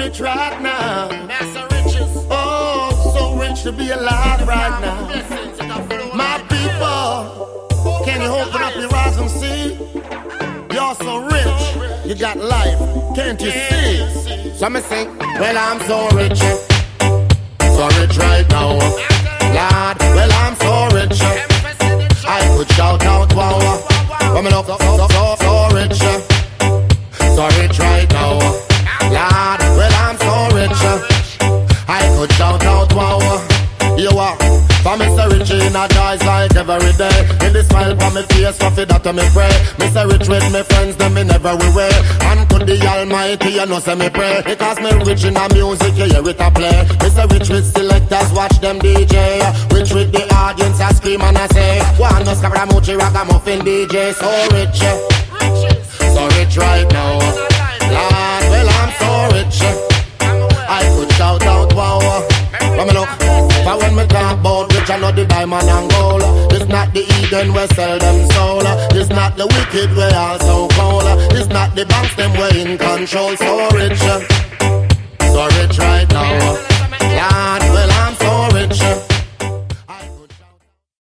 rich right now. Master riches. Oh, so rich to be alive right now. My people, can you open up your eyes and see? You're so rich, you got life, can't you see? So me sing, well I'm so rich right now. Lord, well I'm so rich, I could shout out wow. But me look so rich, so rich right now. Lord, well I'm so rich, I could shout out wow. You are for Mr. Richie in a joys like every day. In the smile for me face, coffee that to me pray. Mr. Rich with me friends, them in every way. And to the Almighty, you know say me pray. Because me rich in a music, you hear it a play. Mr. Rich with selectors, watch them DJ. Rich with the audience, I scream and I say, one no Scaramucci, Ragamuffin DJ. So rich, so rich right now. Lord, well I'm so rich, I could shout out wow. But me look, for when me talk about rich, I know the diamond and gold. It's not the Eden we sell them soul. It's not the wicked we also cold. It's not the banks them we in control. So rich,